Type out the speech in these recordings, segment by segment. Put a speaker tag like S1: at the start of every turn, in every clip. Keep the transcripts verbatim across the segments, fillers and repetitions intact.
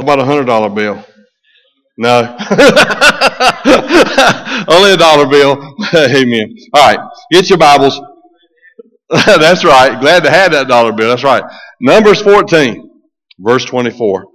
S1: about a hundred dollar bill? No. Only a dollar bill. Amen. All right. Get your Bibles. That's right. Glad to have that dollar bill. That's right. Numbers fourteen, verse twenty-four.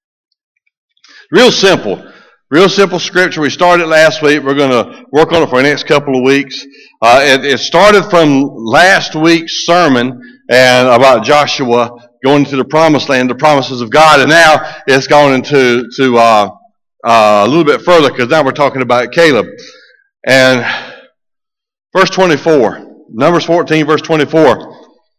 S1: Real simple. Real simple scripture. We started last week. We're going to work on it for the next couple of weeks. Uh, it, it started from last week's sermon and about Joshua going to the promised land, the promises of God, and now it's gone into to uh, uh, a little bit further because now we're talking about Caleb. And verse twenty-four, Numbers fourteen, verse twenty-four.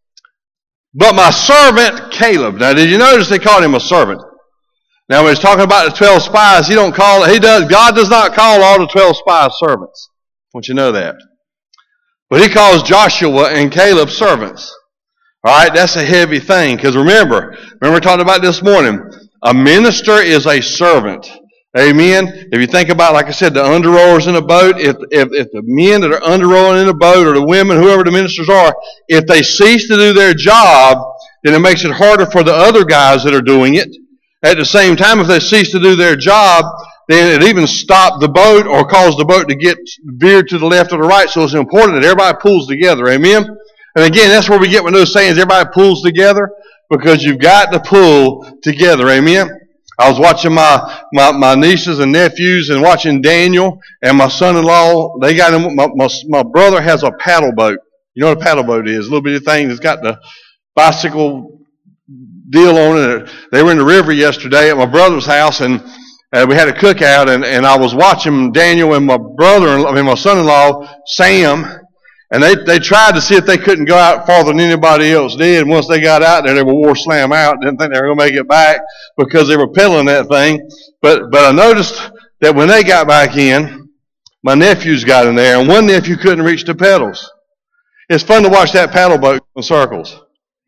S1: But my servant Caleb. Now, did you notice they called him a servant? Now, when he's talking about the twelve spies, he don't call it. He does. God does not call all the twelve spies servants. I want you to know that. But he calls Joshua and Caleb servants. All right, that's a heavy thing because remember, remember we talked about this morning. A minister is a servant. Amen. If you think about, like I said, the under-rowers in a boat, if, if, if the men that are under-rowing in a boat or the women, whoever the ministers are, if they cease to do their job, then it makes it harder for the other guys that are doing it. At the same time, if they cease to do their job, then it even stops the boat or causes the boat to get veered to the left or the right. So it's important that everybody pulls together. Amen. And again, that's where we get with those sayings, everybody pulls together, because you've got to pull together. Amen. I was watching my, my, my nieces and nephews and watching Daniel and my son-in-law. They got him, my, my, my brother has a paddle boat. You know what a paddle boat is? A little bitty thing that's got the bicycle deal on it. They were in the river yesterday at my brother's house, and uh, we had a cookout, and, and I was watching Daniel and my brother, I mean my son-in-law, Sam, and they, they tried to see if they couldn't go out farther than anybody else did. And once they got out there, they were war slam out. Didn't think they were going to make it back because they were pedaling that thing. But but I noticed that when they got back in, my nephews got in there, and one nephew couldn't reach the pedals. It's fun to watch that paddle boat in circles.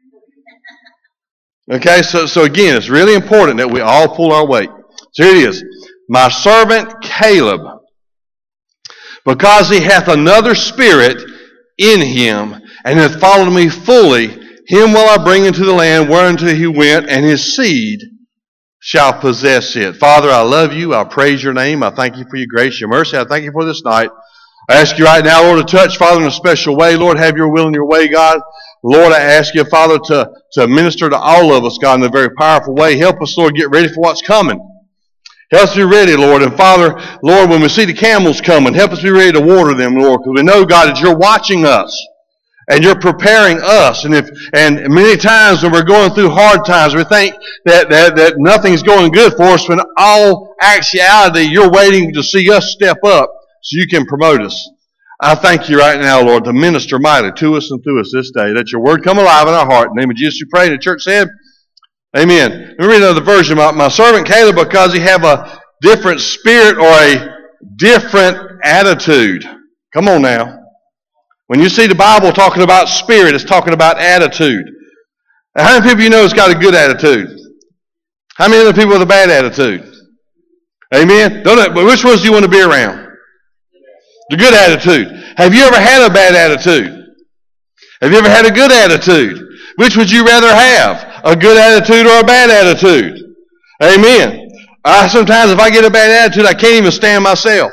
S1: Okay, so, so again, it's really important that we all pull our weight. So here it is. My servant Caleb, because he hath another spirit in him, and hath followed me fully, him will I bring into the land whereunto he went, and his seed shall possess it. Father, I love you. I praise your name. I thank you for your grace, your mercy. I thank you for this night. I ask you right now, Lord, to touch, Father, in a special way. Lord, have your will and your way, God. Lord, I ask you, Father, to, to minister to all of us, God, in a very powerful way. Help us, Lord, get ready for what's coming. Help us be ready, Lord. And Father, Lord, when we see the camels coming, help us be ready to water them, Lord, because we know, God, that you're watching us and you're preparing us. And if and many times when we're going through hard times, we think that, that, that nothing's going good for us, when all actuality, you're waiting to see us step up so you can promote us. I thank you right now, Lord, to minister mightily to us and through us this day. Let your word come alive in our heart. In the name of Jesus we pray. And the church said, amen. Let me read another version. My, my servant Caleb, because he have a different spirit or a different attitude. Come on now. When you see the Bible talking about spirit, it's talking about attitude. Now, how many people you know has got a good attitude? How many other people with a bad attitude? Amen. Don't know, but which ones do you want to be around? The good attitude. Have you ever had a bad attitude? Have you ever had a good attitude? Which would you rather have? A good attitude or a bad attitude? Amen. I sometimes, if I get a bad attitude, I can't even stand myself.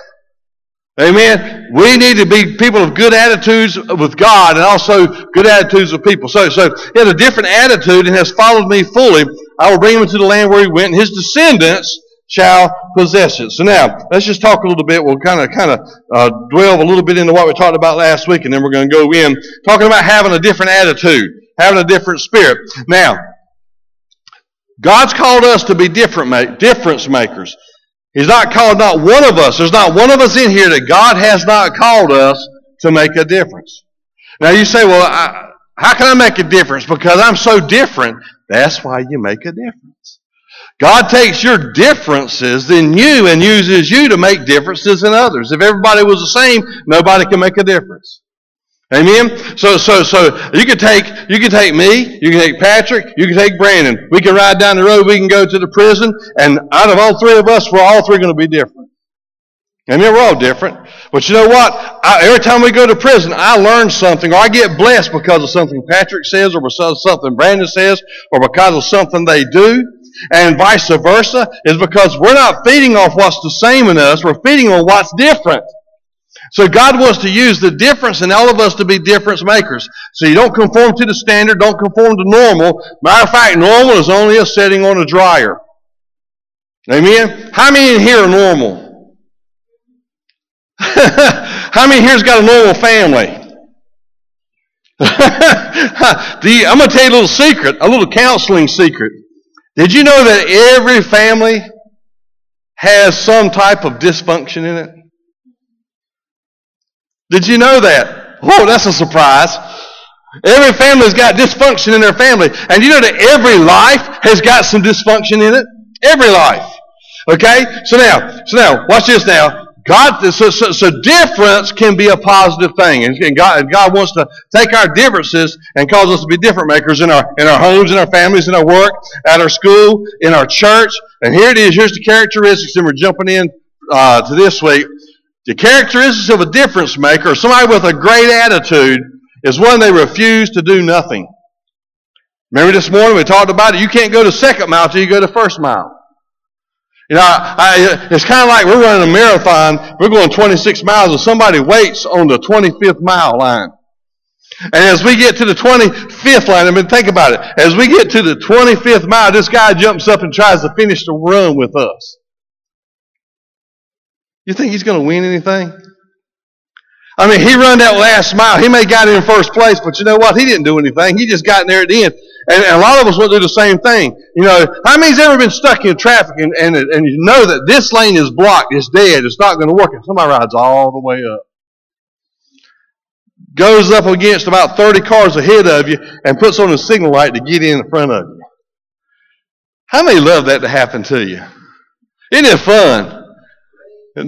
S1: Amen. We need to be people of good attitudes with God and also good attitudes with people. So, so he has a different attitude and has followed me fully. I will bring him into the land where he went, and his descendants shall possess it. So now, let's just talk a little bit. We'll kind of kind of uh, dwell a little bit into what we talked about last week, and then we're going to go in talking about having a different attitude, having a different spirit. Now, God's called us to be different make, difference makers. He's not called not one of us. There's not one of us in here that God has not called us to make a difference. Now you say, well, I, how can I make a difference? Because I'm so different. That's why you make a difference. God takes your differences in you and uses you to make differences in others. If everybody was the same, nobody can make a difference. Amen? So so so you can take you can take me, you can take Patrick, you can take Brandon. We can ride down the road, we can go to the prison, and out of all three of us, we're all three going to be different. Amen? We're all different. But you know what? I, every time we go to prison, I learn something, or I get blessed because of something Patrick says, or because of something Brandon says, or because of something they do. and vice versa is because we're not feeding off what's the same in us. We're feeding on what's different. So God wants to use the difference in all of us to be difference makers. So you don't conform to the standard, don't conform to normal. Matter of fact, normal is only a setting on a dryer. Amen? How many in here are normal? How many here's got a normal family? you, I'm going to tell you a little secret, a little counseling secret. Did you know that every family has some type of dysfunction in it? Did you know that? Oh, that's a surprise. Every family's got dysfunction in their family. And you know that every life has got some dysfunction in it? Every life. Okay? So now, so now, watch this now. God, so, so, so difference can be a positive thing. And God, God wants to take our differences and cause us to be different makers in our, in our homes, in our families, in our work, at our school, in our church. And here it is. Here's the characteristics. And we're jumping in uh, to this week. The characteristics of a difference maker, or somebody with a great attitude, is one they refuse to do nothing. Remember this morning we talked about it. You can't go to second mile until you go to first mile. You know, I, I, it's kind of like we're running a marathon. We're going twenty-six miles, and somebody waits on the twenty-fifth mile line. And as we get to the twenty-fifth line, I mean, think about it. As we get to the twenty-fifth mile, this guy jumps up and tries to finish the run with us. You think he's going to win anything? I mean, he run that last mile. He may have got in first place, but you know what? He didn't do anything. He just got in there at the end. And, and a lot of us will do the same thing. You know, how many's ever been stuck in traffic and, and, and you know that this lane is blocked, it's dead, it's not going to work, and somebody rides all the way up. Goes up against about thirty cars ahead of you and puts on a signal light to get in front of you. How many love that to happen to you? Isn't it fun? That,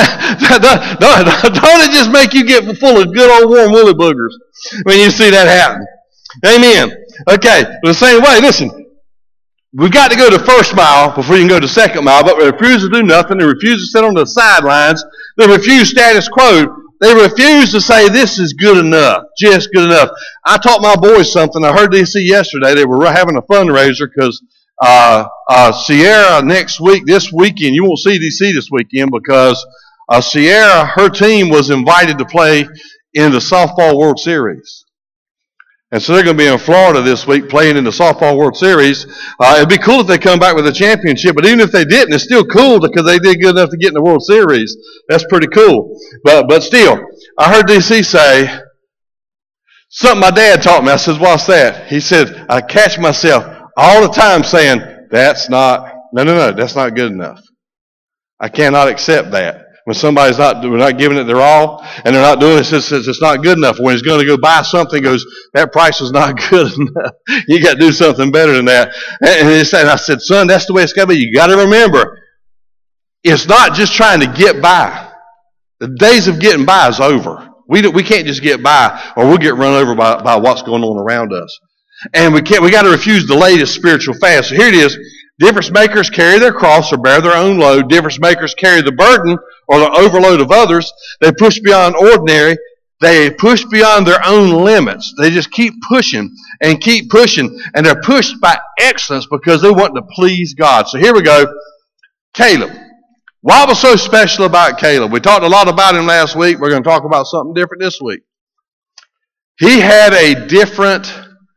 S1: that, don't, don't it just make you get full of good old warm woolly boogers when you see that happen? Amen. Okay, the same way, listen, we've got to go to first mile before you can go to second mile, but they refuse to do nothing. They refuse to sit on the sidelines. They refuse status quo. They refuse to say this is good enough, just good enough. I taught my boys something. I heard D C yesterday. They were having a fundraiser because Uh, uh, Sierra next week, this weekend, you won't see D C this weekend because uh, Sierra, her team was invited to play in the Softball World Series. And so they're going to be in Florida this week playing in the Softball World Series. Uh, it'd be cool if they come back with a championship, but even if they didn't, it's still cool because they did good enough to get in the World Series. That's pretty cool. But, but still, I heard D C say something my dad taught me. I said, what's that? He said, I catch myself all the time saying, that's not, no, no, no, that's not good enough. I cannot accept that. When somebody's not, we're not giving it their all, and they're not doing it, it's, it's not good enough. When he's going to go buy something, goes, that price is not good enough. You got to do something better than that. And, he said, I said, son, that's the way it's got to be. You got to remember, it's not just trying to get by. The days of getting by is over. We, do, we can't just get by, or we'll get run over by, by what's going on around us. And we can't, we got to refuse the latest spiritual fad. So here it is. Difference makers carry their cross or bear their own load. Difference makers carry the burden or the overload of others. They push beyond ordinary. They push beyond their own limits. They just keep pushing and keep pushing. And they're pushed by excellence because they want to please God. So here we go. Caleb. What was so special about Caleb? We talked a lot about him last week. We're going to talk about something different this week. He had a different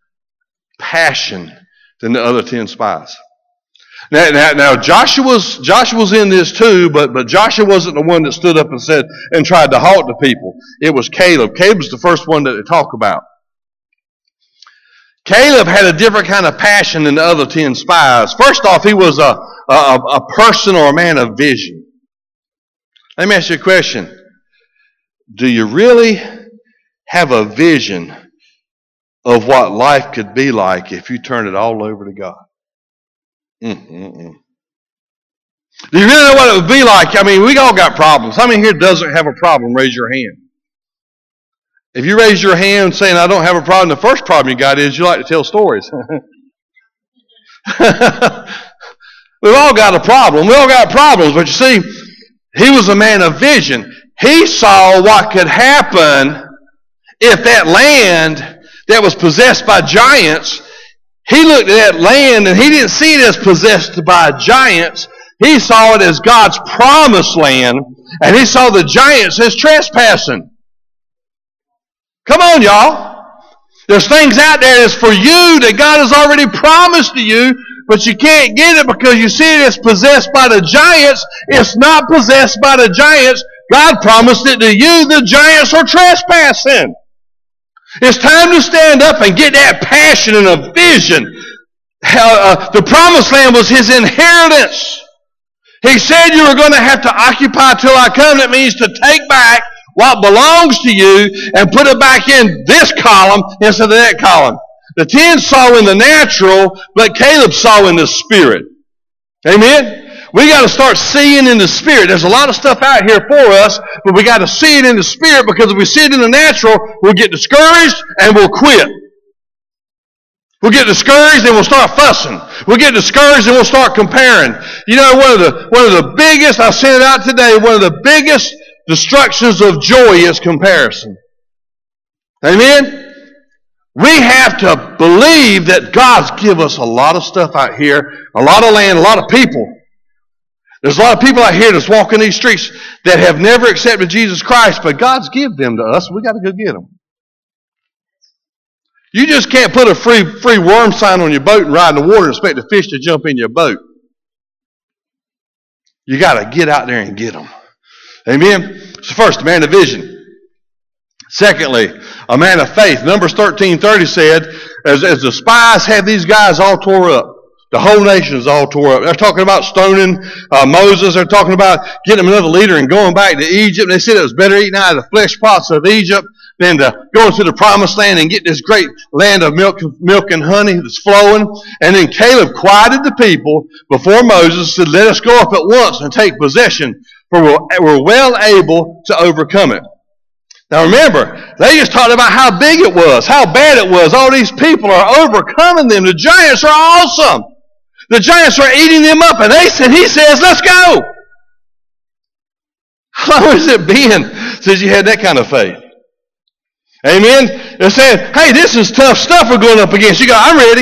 S1: passion than the other ten spies. Now, now, now Joshua's Joshua's in this too, but but Joshua wasn't the one that stood up and said and tried to halt the people. It was Caleb. Caleb was the first one that they talk about. Caleb had a different kind of passion than the other ten spies. First off, he was a a, a person or a man of vision. Let me ask you a question: do you really have a vision of what life could be like if you turn it all over to God? Mm-mm-mm. Do you really know what it would be like? I mean, we all got problems. How many here doesn't have a problem? Raise your hand. If you raise your hand saying, I don't have a problem, the first problem you got is you like to tell stories. We've all got a problem. We all got problems. But you see, he was a man of vision. He saw what could happen if that land that was possessed by giants, He looked at that land and he didn't see it as possessed by giants. He saw it as God's promised land, and he saw the giants as trespassing. Come on, y'all. There's things out there that's for you that God has already promised to you, but you can't get it because you see it as possessed by the giants. It's not possessed by the giants. God promised it to you. The giants are trespassing. It's time to stand up and get that passion and a vision. Uh, the promised land was his inheritance. He said you were going to have to occupy till I come. That means to take back what belongs to you and put it back in this column instead of that column. The ten saw in the natural, but Caleb saw in the spirit. Amen? We got to start seeing in the spirit. There's a lot of stuff out here for us, but we got to see it in the spirit, because if we see it in the natural, we'll get discouraged and we'll quit. We'll get discouraged and we'll start fussing. We'll get discouraged and we'll start comparing. You know, one of the one of the biggest, I sent it out today, one of the biggest destructions of joy is comparison. Amen? We have to believe that God's given us a lot of stuff out here, a lot of land, a lot of people. There's a lot of people out here that's walking these streets that have never accepted Jesus Christ, but God's given them to us. We got to go get them. You just can't put a free free worm sign on your boat and ride in the water and expect the fish to jump in your boat. You got to get out there and get them. Amen? So first, a man of vision. Secondly, a man of faith. Numbers thirteen thirty said, as, as the spies had these guys all tore up, the whole nation is all tore up. They're talking about stoning uh, Moses. They're talking about getting another leader and going back to Egypt. They said it was better eating out of the flesh pots of Egypt than to go into the promised land and get this great land of milk, milk and honey that's flowing. And then Caleb quieted the people before Moses, said, let us go up at once and take possession, for we're, we're well able to overcome it. Now remember, they just talked about how big it was, how bad it was. All these people are overcoming them. The giants are awesome. The giants are eating them up, and they said, he says, let's go. How long has it been since you had that kind of faith? Amen? They're saying, hey, this is tough stuff we're going up against. You go, I'm ready.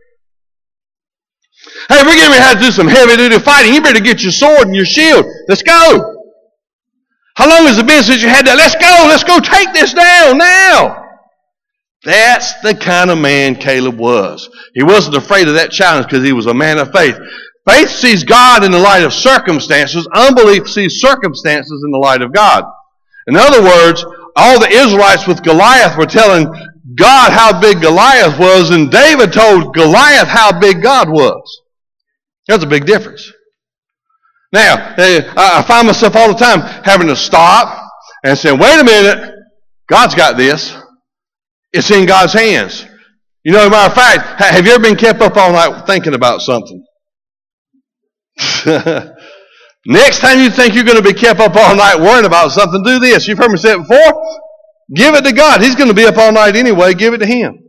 S1: Hey, we're getting ready to have to do some heavy-duty fighting. You better get your sword and your shield. Let's go. How long has it been since you had that? Let's go. Let's go take this down now. That's the kind of man Caleb was. He wasn't afraid of that challenge because he was a man of faith. Faith sees God in the light of circumstances. Unbelief sees circumstances in the light of God. In other words, all the Israelites with Goliath were telling God how big Goliath was, and David told Goliath how big God was. That's a big difference. Now, I find myself all the time having to stop and say, wait a minute, God's got this. It's in God's hands. You know, as a matter of fact, have you ever been kept up all night thinking about something? Next time you think you're going to be kept up all night worrying about something, do this. You've heard me say it before. Give it to God. He's going to be up all night anyway. Give it to Him.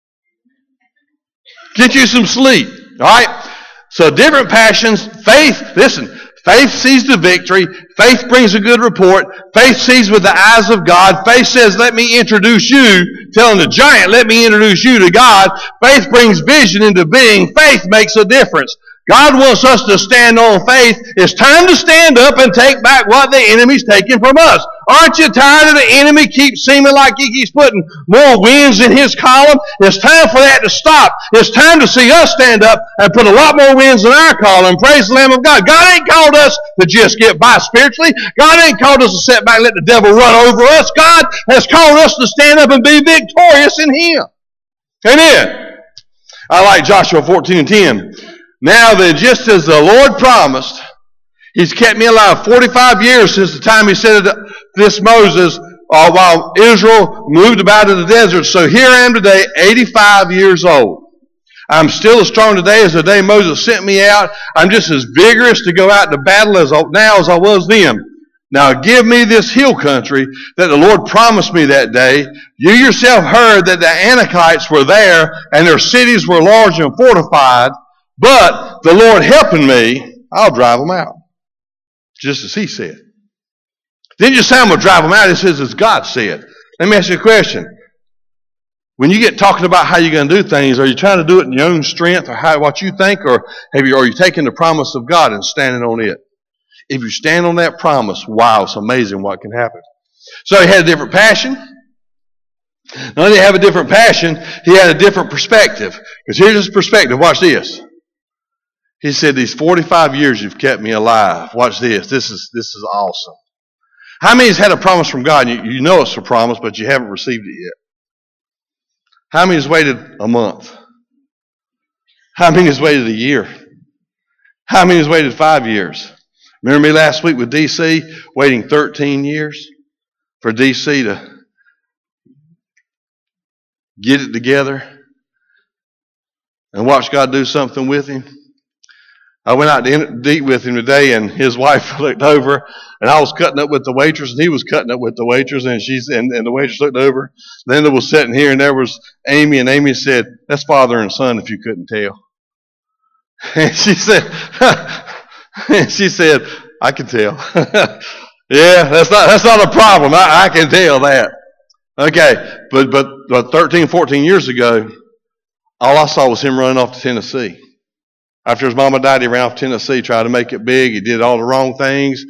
S1: Get you some sleep. All right? So different passions. Faith, listen. Faith sees the victory. Faith brings a good report. Faith sees with the eyes of God. Faith says, let me introduce you. Telling the giant, let me introduce you to God. Faith brings vision into being. Faith makes a difference. God wants us to stand on faith. It's time to stand up and take back what the enemy's taken from us. Aren't you tired of the enemy keeps seeming like he keeps putting more wins in his column? It's time for that to stop. It's time to see us stand up and put a lot more wins in our column. Praise the Lamb of God. God ain't called us to just get by spiritually. God ain't called us to sit back and let the devil run over us. God has called us to stand up and be victorious in Him. Amen. I like Joshua fourteen and ten. Now then, just as the Lord promised, He's kept me alive forty-five years since the time He said to this Moses uh, while Israel moved about in the desert. So here I am today, eighty-five years old. I'm still as strong today as the day Moses sent me out. I'm just as vigorous to go out to battle as now as I was then. Now give me this hill country that the Lord promised me that day. You yourself heard that the Anakites were there and their cities were large and fortified. But the Lord helping me, I'll drive them out. Just as He said. Didn't just say I'm going to drive them out. It says as God said. Let me ask you a question. When you get talking about how you're going to do things, are you trying to do it in your own strength or how, what you think, or have you, are you taking the promise of God and standing on it? If you stand on that promise, wow, it's amazing what can happen. So he had a different passion. Not only did he have a different passion, he had a different perspective. Because here's his perspective. Watch this. He said, these forty-five years you've kept me alive. Watch this. This is this is awesome. How many has had a promise from God? You, you know it's a promise, but you haven't received it yet. How many has waited a month? How many has waited a year? How many has waited five years? Remember me last week with D C, waiting thirteen years for D C to get it together and watch God do something with him? I went out to eat with him today, and his wife looked over, and I was cutting up with the waitress, and he was cutting up with the waitress, and she's and, and the waitress looked over. Linda was sitting here, and there was Amy, and Amy said, "That's father and son, if you couldn't tell." And she said, and she said, "I can tell." Yeah, that's not that's not a problem. I, I can tell that. Okay, but, but but thirteen, fourteen years ago, all I saw was him running off to Tennessee. After his mama died, he ran off to Tennessee, tried to make it big. He did all the wrong things.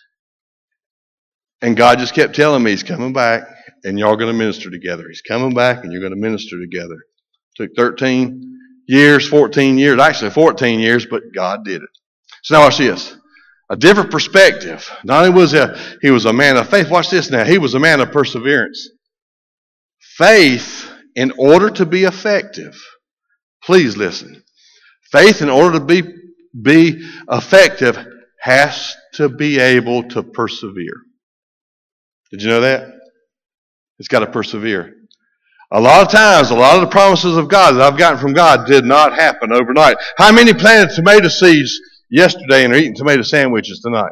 S1: And God just kept telling me, he's coming back, and y'all are going to minister together. He's coming back, and you're going to minister together. It took thirteen years, fourteen years, actually fourteen years, but God did it. So now watch this. A different perspective. Not only was he, he was a man of faith, watch this now, he was a man of perseverance. Faith, in order to be effective, please listen. Faith, in order to be, be effective, has to be able to persevere. Did you know that? It's got to persevere. A lot of times, a lot of the promises of God that I've gotten from God did not happen overnight. How many planted tomato seeds yesterday and are eating tomato sandwiches tonight?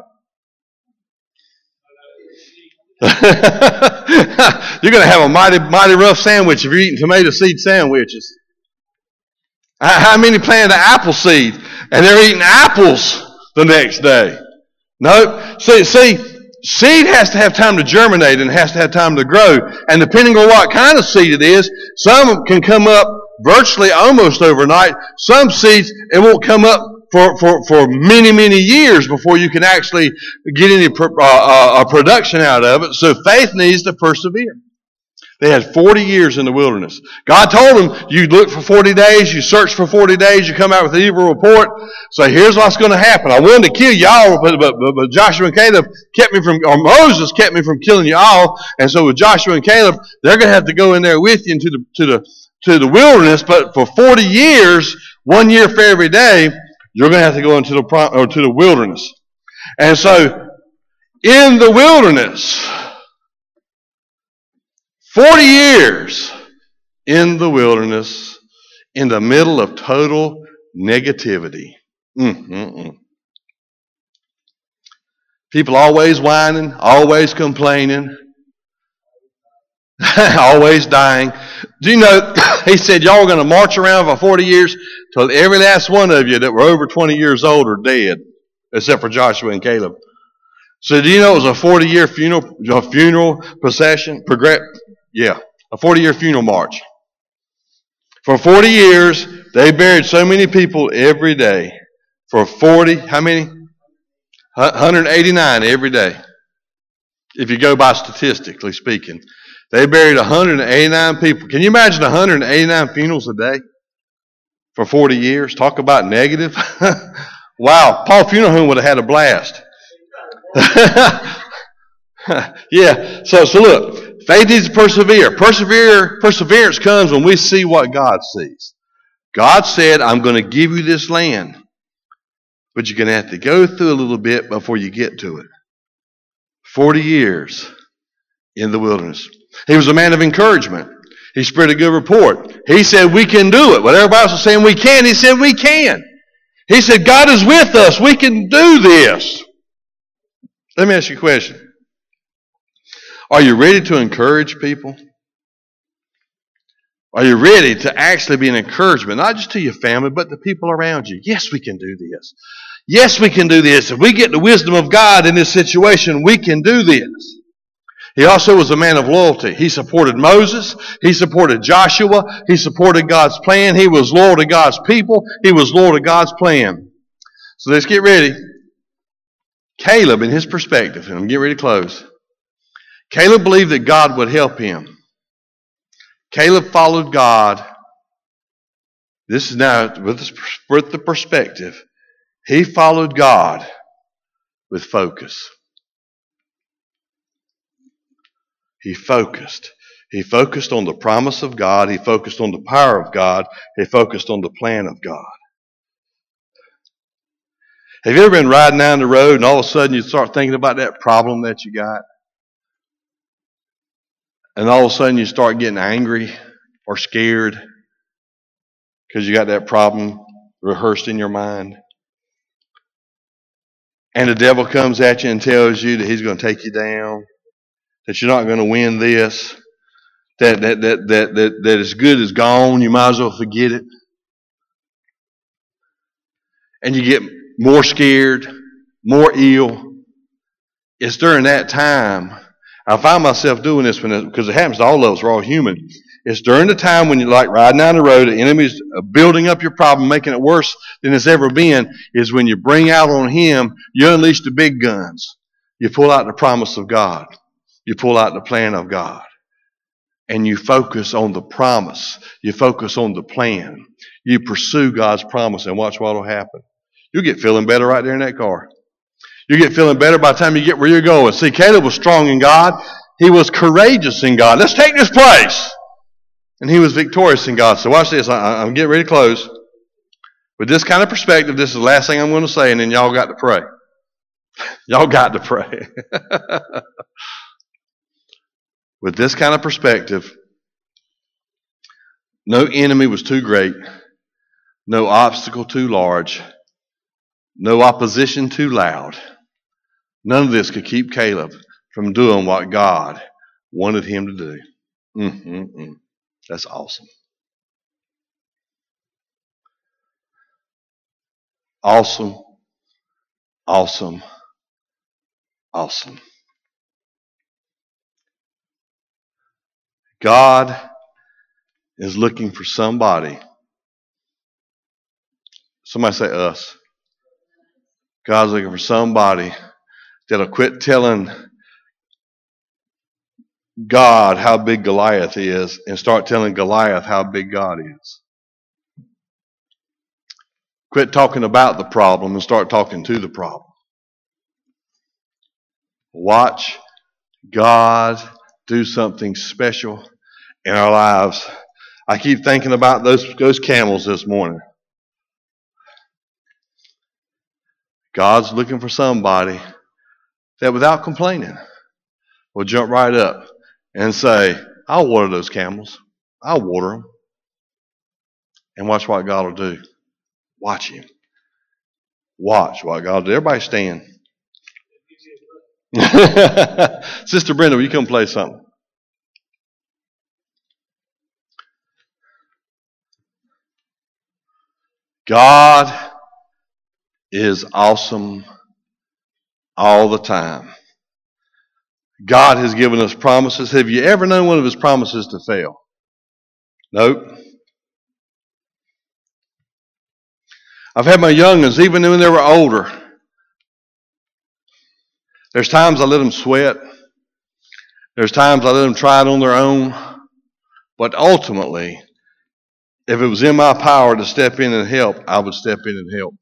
S1: You're going to have a mighty, mighty rough sandwich if you're eating tomato seed sandwiches. How many planted an apple seed and they're eating apples the next day? No. See, see, seed has to have time to germinate and has to have time to grow. And depending on what kind of seed it is, some can come up virtually almost overnight. Some seeds, it won't come up for, for, for many, many years before you can actually get any uh, uh, production out of it. So faith needs to persevere. They had forty years in the wilderness. God told them, you look for forty days, you search for forty days, you come out with an evil report. So here's what's going to happen. I wanted to kill y'all, but, but, but Joshua and Caleb kept me from, or Moses kept me from killing you all. And so with Joshua and Caleb, they're going to have to go in there with you into the, to the, to the wilderness. But for forty years, one year for every day, you're going to have to go into the, or to the wilderness. And so in the wilderness, forty years in the wilderness, in the middle of total negativity. Mm-mm-mm. People always whining, always complaining, always dying. Do you know, he said, y'all are going to march around for forty years till every last one of you that were over twenty years old are dead, except for Joshua and Caleb. So do you know it was a forty-year funeral, a funeral procession, progress? Yeah, a forty-year funeral march. For forty years, they buried so many people every day. For forty, how many? one hundred eighty-nine every day. If you go by statistically speaking. They buried one hundred eighty-nine people. Can you imagine one hundred eighty-nine funerals a day? For forty years? Talk about negative. Wow, Paul Funeral Home would have had a blast. Yeah, so, so look. Faith needs to persevere. Persevere. Perseverance comes when we see what God sees. God said, I'm going to give you this land. But you're going to have to go through a little bit before you get to it. Forty years in the wilderness. He was a man of encouragement. He spread a good report. He said, we can do it. When everybody else was saying we can, he said, we can. He said, God is with us. We can do this. Let me ask you a question. Are you ready to encourage people? Are you ready to actually be an encouragement, not just to your family, but to people around you? Yes, we can do this. Yes, we can do this. If we get the wisdom of God in this situation, we can do this. He also was a man of loyalty. He supported Moses. He supported Joshua. He supported God's plan. He was loyal to God's people. He was loyal to God's plan. So let's get ready. Caleb, in his perspective, and I'm getting ready to close. Caleb believed that God would help him. Caleb followed God. This is now with the perspective. He followed God with focus. He focused. He focused on the promise of God. He focused on the power of God. He focused on the plan of God. Have you ever been riding down the road and all of a sudden you start thinking about that problem that you got? And all of a sudden you start getting angry or scared because you got that problem rehearsed in your mind. And the devil comes at you and tells you that he's going to take you down, that you're not going to win this, that that that that that, that as good as gone, you might as well forget it. And you get more scared, more ill. It's during that time, I find myself doing this when it, because it happens to all of us, we're all human. It's during the time when you're like riding down the road, the enemy's building up your problem, making it worse than it's ever been, is when you bring out on him, you unleash the big guns. You pull out the promise of God. You pull out the plan of God. And you focus on the promise. You focus on the plan. You pursue God's promise and watch what will happen. You'll get feeling better right there in that car. You get feeling better by the time you get where you're going. See, Caleb was strong in God. He was courageous in God. Let's take this place. And he was victorious in God. So watch this. I, I'm getting ready to close. With this kind of perspective, this is the last thing I'm going to say, and then y'all got to pray. Y'all got to pray. With this kind of perspective, no enemy was too great, no obstacle too large, no opposition too loud. None of this could keep Caleb from doing what God wanted him to do. Mm-mm-mm. That's awesome. Awesome. Awesome. Awesome. God is looking for somebody. Somebody say us. God's looking for somebody that'll quit telling God how big Goliath is and start telling Goliath how big God is. Quit talking about the problem and start talking to the problem. Watch God do something special in our lives. I keep thinking about those, those camels this morning. God's looking for somebody that without complaining will jump right up and say, I'll water those camels. I'll water them. And watch what God will do. Watch him. Watch what God will do. Everybody stand. Sister Brenda, will you come play something? God is awesome all the time. God has given us promises. Have you ever known one of his promises to fail? Nope. I've had my young ones, even when they were older. There's times I let them sweat. There's times I let them try it on their own. But ultimately, if it was in my power to step in and help, I would step in and help.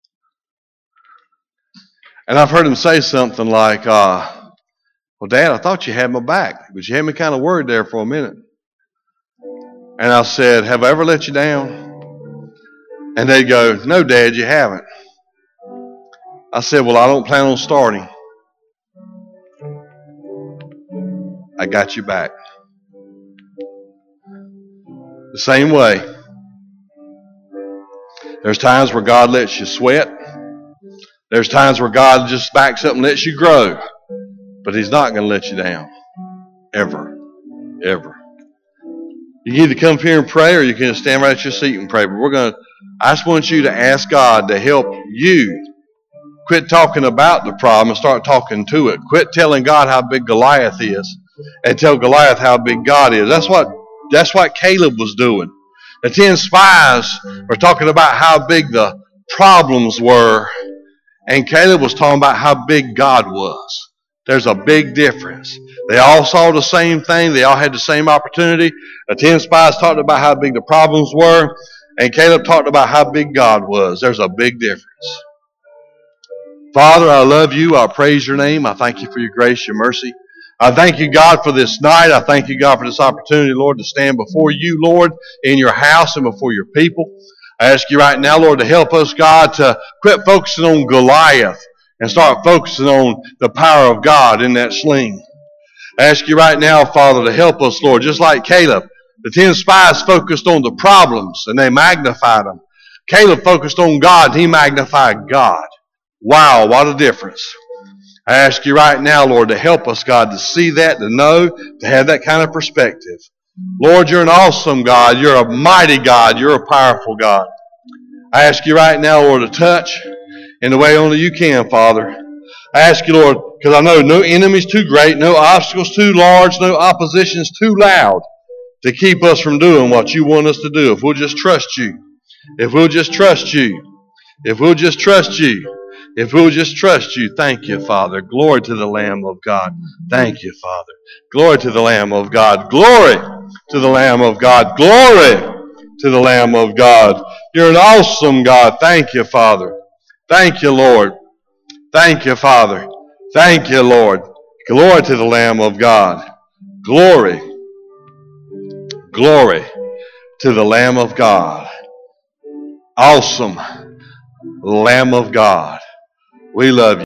S1: And I've heard them say something like, uh, well, Dad, I thought you had my back, but you had me kind of worried there for a minute. And I said, have I ever let you down? And they'd go, no, Dad, you haven't. I said, well, I don't plan on starting. I got you back. The same way. There's times where God lets you sweat. There's times where God just backs up and lets you grow. But he's not going to let you down. Ever. Ever. You can either come up here and pray or you can stand right at your seat and pray. But we're going to, I just want you to ask God to help you Quit talking about the problem and start talking to it. Quit telling God how big Goliath is and tell Goliath how big God is. That's what that's what Caleb was doing. The ten spies were talking about how big the problems were, and Caleb was talking about how big God was. There's a big difference. They all saw the same thing. They all had the same opportunity. The ten spies talked about how big the problems were, and Caleb talked about how big God was. There's a big difference. Father, I love you. I praise your name. I thank you for your grace, your mercy. I thank you, God, for this night. I thank you, God, for this opportunity, Lord, to stand before you, Lord, in your house and before your people. I ask you right now, Lord, to help us, God, to quit focusing on Goliath and start focusing on the power of God in that sling. I ask you right now, Father, to help us, Lord, just like Caleb. The ten spies focused on the problems and they magnified them. Caleb focused on God and he magnified God. Wow, what a difference. I ask you right now, Lord, to help us, God, to see that, to know, to have that kind of perspective. Lord, you're an awesome God. You're a mighty God. You're a powerful God. I ask you right now, Lord, to touch in the way only you can, Father. I ask you, Lord, because I know no enemy's too great, no obstacles too large, no opposition's too loud to keep us from doing what you want us to do. If we'll just trust you. If we'll just trust you. If we'll just trust you. If we'll just trust you. Thank you, Father. Glory to the Lamb of God. Thank you, Father. Glory to the Lamb of God. Glory to the Lamb of God. Glory to the Lamb of God. You're an awesome God. Thank you, Father. Thank you, Lord. Thank you, Father. Thank you, Lord. Glory to the Lamb of God. Glory. Glory to the Lamb of God. Awesome Lamb of God. We love you.